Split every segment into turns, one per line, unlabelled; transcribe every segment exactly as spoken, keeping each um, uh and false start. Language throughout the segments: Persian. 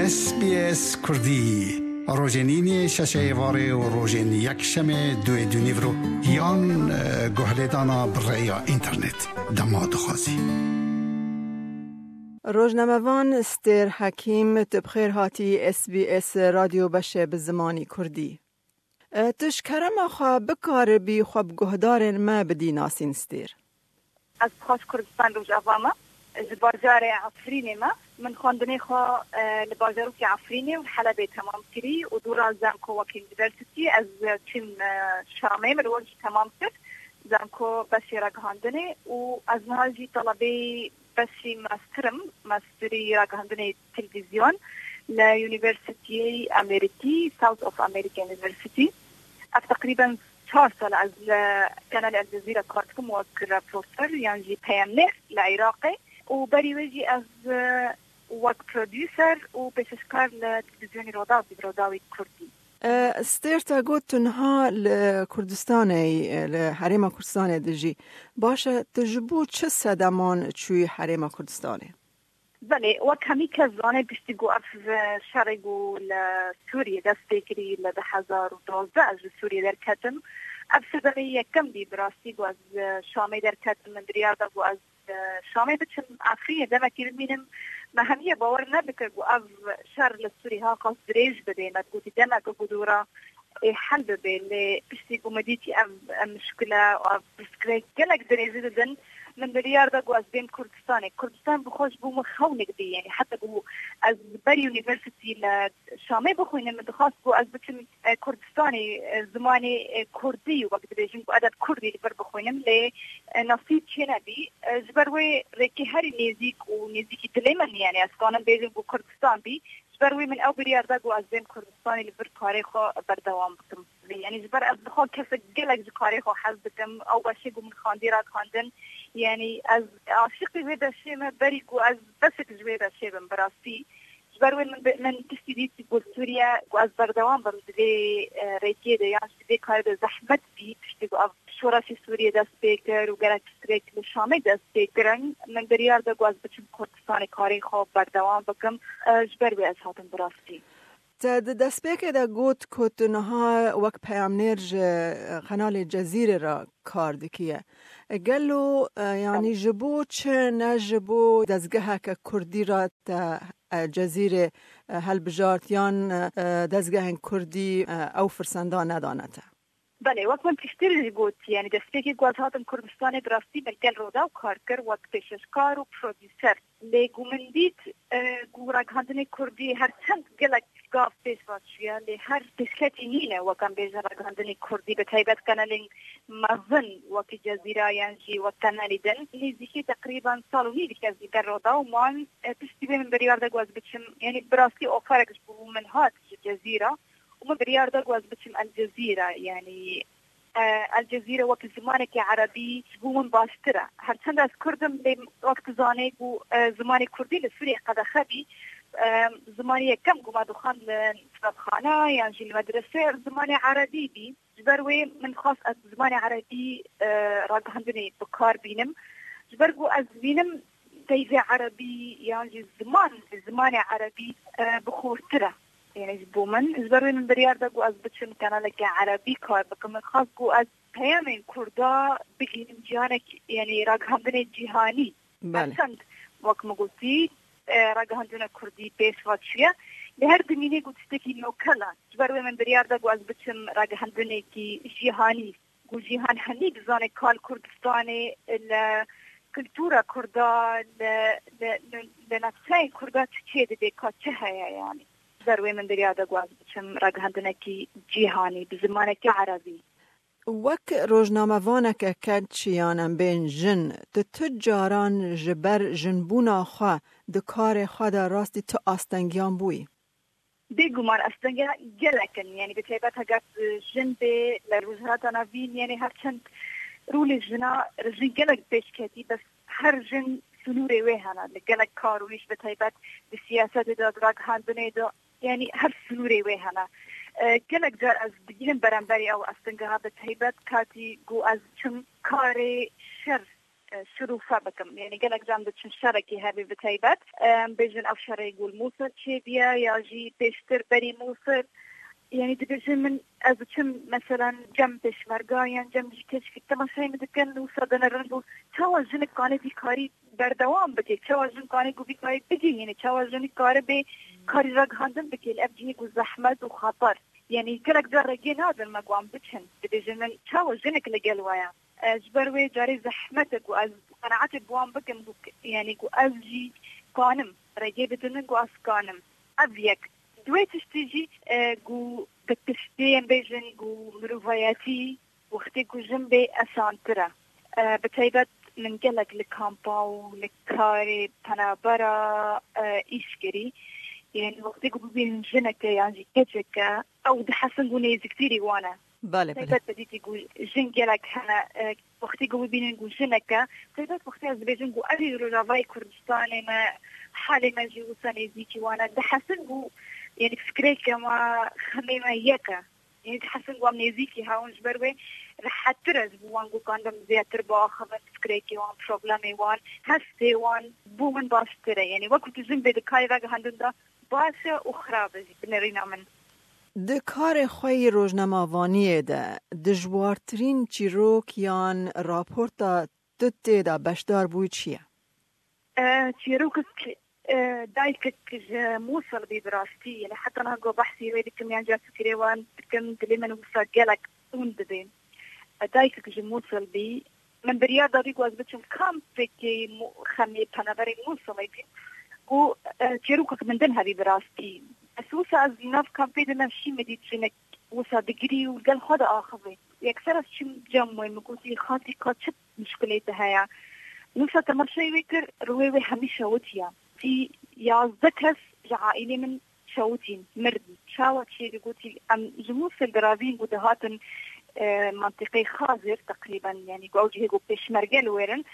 اس بی اس کردی روزنین ششه واره و روزن یک شمه دوی دونی برو یان گوهردانا برای اینترنت دماد خوازی
روزنامه‌وان استر حکیم تبخیر هاتی اس بی اس رادیو بشه به زمانی کردی تشکرم آخوا بکار بی خواب گهدار ما بدی ناسین استر
از خاص کردستان روز اواما بازار عفرینه ما من خواندنی خو لبازارو که عفرینه و حلبه تمام کری و دورا زنکو وکی یونیورسیتی از تیم شامه مروج تمام کرد زنکو بسی را گهاندنه و از نهاجی طلبه بسی ماسترم ماستری را گهاندنه تلویزیون لیونیورسیتی امریکی ساوت اوف امریکا یونیورسیتی اف تقریبا چهار سال از کانال الجزیره کارتكم وكر بروفيسور يعني بيامنر العراقي وبريوجي از وك بروديوسر وبشكار لتلفزيون روداوي بروداوي كردي
استرتا قلت تنها لكردستاني لحريم كردستاني دجي باشا تجبو چه صدمان چوي حريم كردستاني
بله وكمي كزانه بيشتغو اف شرقو لسوريا دستيكري ل ألفين وثلاثة عشر سوريا در كتم اف صدمه يكم دي براسي گو از شامي در كتم من دريادا گو از شامي بچم عفرية دمكي بمينم مهمية باور نبكر گو اف شر لسوري ها قاس دريج بده مدقوتي دمك گو دورا حل بده اللي بيشتغو مديتي ام مشكلة و اف بسكريك جلق دريج دن من بريار دا گو از بين كردستان كردستان بخوش بو مخونك دي يعني حتى بو از بري يونيفرسيتي لشامي بخوين من دخواست بو از بچم كردستاني زماني كردي وقت بيجين بو عدد كردي لبر بخوينم لي نصيب چينا بي جبروي ريكي هاري نيزيك و نيزيكي دليمن يعني اسكانم بيجين بو كردستان بي جبروي من او بريار دا گو از بين كردستاني لبر كاريخو بردوام بكم يعني جبر از بخوا كسك جلق جكاريخو حز بكم او باشيقو من خانديرات خاندن يعني از عاشقي بهذا الشيء ما بريق وأز بسك جويدا الشيء من براسي جبروين من من تستديت تقول سوريا وأز بردوام بمدري ريكي ده يعني تدي كارد زحمة بي تشتغل شوراشي سوريا ده سبيكر وقالت تستريك للشامي ده سبيكرن من بريار ده وأز بتشم كردستاني كاري خوب بردوام بكم جبروي أز هاتن براسي
دست بیک دا گوت کت نها وک پیامنرج قنال جزیره را کار دکیه گلو یعنی جبو چه نجبو دزگه که کردی را تا جزیره هل بجارتیان دزگه کردی او فرسندان ندانته
بله وقت من تشتري قلت يعني دستيكي قلت هاتم كردستاني براستي بالقل رودا وكاركر وقت بيششكار وبروديسر ليقو من ديت قوراك هاتني كردي هر چند قلق قاف بيش واتشويا لي هر تشكتي نينة وكان بيجراك هاتني كردي بتايبت كانالين مظن وكي جزيرة ينجي وكانالي دن ليزيكي تقريبا صالو نيدي كازي قل رودا ومان تشتبه من بريار دا قواز بتشم يعني براستي اوفارك جبو من هات جزيرة وما بريار دا قواز بتشم الجزيرة يعني آه الجزيرة وقت زمانك عربي هو من باشترة هر چند از كردم وقت زاني و آه زماني كردي لسوريا قد خبي آه زماني كم قما دخان لنصرفخانة يعني المدرسة زماني عربي بي جبروي من خاص زماني عربي آه راق هندني بكار بينم جبرقو از بينم تيزي عربي يعني زمان زماني عربي آه بخورتره يعني جبومن جبروي من بريار دا قو از بچم كانالك عربي كار بكم خاص قو از پیامین کردا بگیم جهانك يعني راق هندني جهاني بله وقت مگوتی راق هندني كردي بيش واتشيا لهر دميني قو تستكي نوكلا جبروي من بريار دا قو از بچم راق هندني كي جهاني قو جهان هني بزاني كال كردستاني الكلتورة كردا لنفسين كردا تشيد بيكا تشهيا يعني ضروري من بريادة قواز بچم راق هندنكي جيهاني بزمانكي عربي
وك روزنامه وانك كد چيانم بين جن تتجاران جبر جنبونا خوا دكار خوا دا راستي تو آستنگيان بوي
دي گمان آستنگيان گلكن يعني بتايبات هقات جن بي لروزهات نافين يعني هرچند رول جنا رجن گلك بيش كتي بس هر جن سنوري ويهانا لگلك كارويش بتايبات بسياسة دا دراغ هاندنه دا يعني هر سنوري ويهانا گلک جار از بگیرم برانبری او استنگه ها بتهیبت کاتی گو از چم کار شر شروفا بكم يعني قالك جامدة شركي هذه بتايبات بيجن أفشر يقول موصل شيبيا ياجي بيشتر بري موصل يعني دبيجن من أزتشم مثلا جنب بشمرقايا جنب جكش في التماشي مدكن وصدنا الرنبو تواجن كاني بكاري بردوام بكي تواجن كاني بكاري بكي يعني تواجن كاري بكاري رق هندم بكي الأبجي وزحمة وخطر يعني كلك جارجين هذا المقام بتشن دبيجن من تواجنك لجلوايا جبروي جاري زحمتك وأز قناعتي بوام بكم يعني قو أزجي قانم رجيبتنك وأس قانم أبيك دويت تشتيجي قو بتشتين بيجن قو مروفياتي وختي قو جنبي أسانترا بتايبت من قلق لكامباو لكاري بنابرا إيشكري يعني وختي قو بين جنك يعني كتك أو دحسن قو نيزي كتيري وانا
بله بله
بديتي يقول جن جلك هنا وقتي قوي بين نقول جنكا تقدر وقتي أزبيجن قو أبي رجاوي كردستان ما حالي ما جي وصاني زيكي وانا ده حسن قو يعني فكرك ما خميمة يكا يعني ده حسن قو أمني زيكي هاون جبروي رح ترز بوان قو كان دم زياتر با خمس فكرك وان بروبلامي وان هستي وان بومن باشتري يعني وقت جن بدكاي راجع هندن دا باشا وخرابة بنرينا من
د کار خوی روزنامه‌وانی ده دجوارترین چیروک یان راپورتا تته دا بشدار بوی چیه؟
چیروک دایک موصل بدراستي يعني حتى أنا جو بحثي ويدي كم يعني جالس كريوان كم دليل وصل جالك وندين دایک که موصل بی من برياضة بيجو أثبتهم كم فيكي خمي بنابري موصل بي و چیروک من دنها بدراستي أسوسا از ناف كان بيدنا شي مديتشنك وسا دقري وقال خدا آخذي يكسر شي جموي مقوتي خاطي كاتشت مشكلتها هيا نوسا تمشي ويكر رويوي هميشة وتيا تي يازدكس جعائلي من شوتين مردي شاوت شي قوتي أم جموس الدرابين قدهاتن منطقي خازر تقريبا يعني قوجي هيقو بيشمرقل ويرن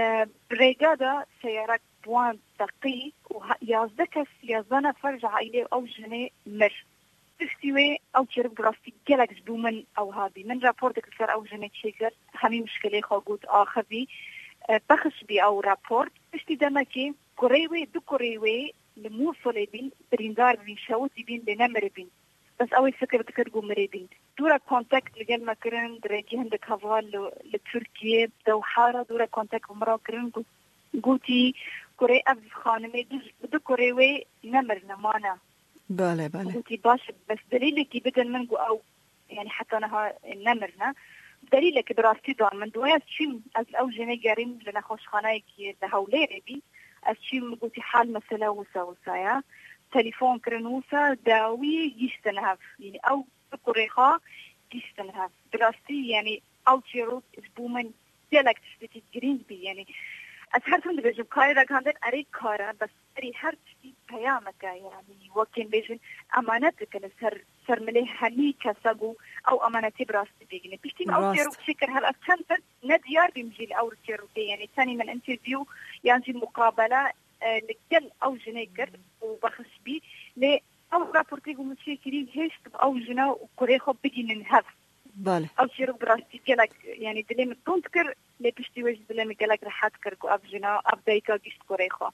بريقادة سيارات بوان دقي ويازدكس يازدانا فرج عائلي أو جني مر تستوي أو تشرب دراستي جلك زبومن أو هابي من رابورتك السر أو جني تشيكر همي مشكلة خاقود آخذي بخش بي أو رابورت تشتي دمكي كوريوي دو كوريوي لموصل بين بريندار بين شاوتي بين لنمر بين بس أول فكرة بتكرقوا مريبين دورا كونتاكت لجل مكرن دريجي هندك هفال لتركيا دوحارة دورا كونتاكت ومرا كرن قوتي كوري أف خانمي دو كوريوي نمر نمانا
بله بله
قوتي باش بس دليلك بدن منقو أو يعني حتى أنا نمرنا دليلك دراستي دار من دوايا شيم از أو جني جارين لنا خوش خانايك لهوليري بي از شيم قوتي حال مسألة وسا وسايا تليفون كرنوسا داوي يشتنهف يعني أو بكوريخا يشتنهف دراستي يعني أو تيروت اسبومن ديالك تشتتي جرين بي يعني أتحرفن بيجن كايرا كاندن أريد كارا بس أري هر تشتي بيامك يعني وكين بيجن أمانتك لسر سر مليه هني كساقو أو أمانتي براستي بيجن بيشتين أو تيروت شكر هل أتشنفن نديار بيمجيل أو تيروتي يعني تاني من انترفيو يعني مقابلة لكل أو جنيكر وبخش بي ل أو رابورتيجو مشاكلين هيش أو جنا وكوريخو بيجي ننهف
بله
أو شيرو براستي كلك يعني دليم تنتكر لبشتي وجه دليم كلك راح تكركو أب جنا أبدايكا جيست كوريخو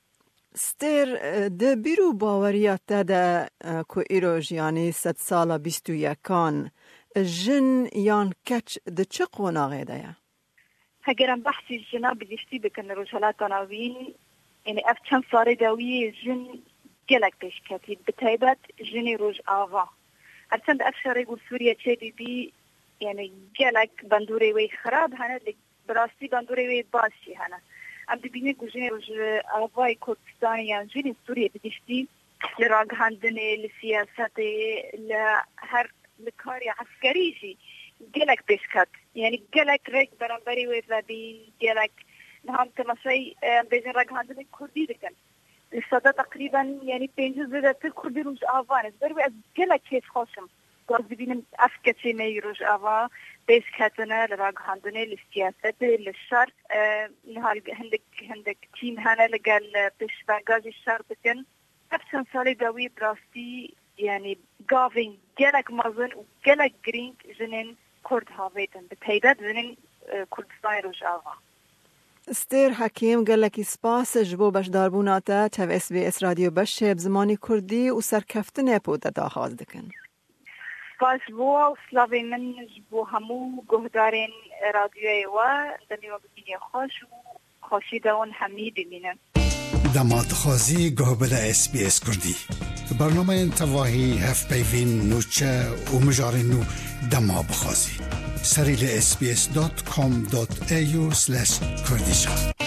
ستر ده بیرو باوریات ده کو ایروج یعنی ست سالا بیستو یکان جن یان کچ ده چه قوناغه ده یا؟
هگرم بحثی جنا بجشتی بکن روشالات ناوین يعني أفتهم صار داوية جن جلك بيش كاتي بتايبات جني روج آفا أرسند أفشار يقول سوريا تشيبي بي يعني جلك بندوري وي خراب هنا براستي بندوري وي باشي هنا أم دبيني يقول جني روج آفا كردستاني يعني جني سوريا بديشتي لراق هندني لسياساتي لهر لكاري عسكريجي جلك بيش كات يعني جلك ريك برنبري وي ذابين جلك نعم تماشي بيجن راق هندني كردي دكان الصدا تقريبا يعني بينجز زادة كردي روج آفان بروي أزجلا كيف خوشم قصدي بينم أفكتي ما يروج آفا بيش كاتنا لراق هندني للسياسة للشر نهار هندك هندك تيم هنا لقال بيش باقاجي الشر دكان أفشن صالي داوي براستي يعني قافين جلك مازن وجلك جرينك جنين كرد هافيتن بتهيدات جنين كردستان روج آفا
استر حکیم گلکی سپاس جبو بشدار بوناتا تف اس بی اس رادیو بشه بزمانی کردی و سرکفتن پودا داخواز دکن.
سپاس بوا و سلاوی من جبو همو گهدارین رادیوی و دنیو ببینی خوش و خوشی دون همی ببینن.
دماد خوازی گهبل اس بی اس کردی. برنامه انتواهی هف بیوین نوچه و مجاری نو دما بخوازی. سریل اس بی اس دات کام دات ای یو سلش کردیشا.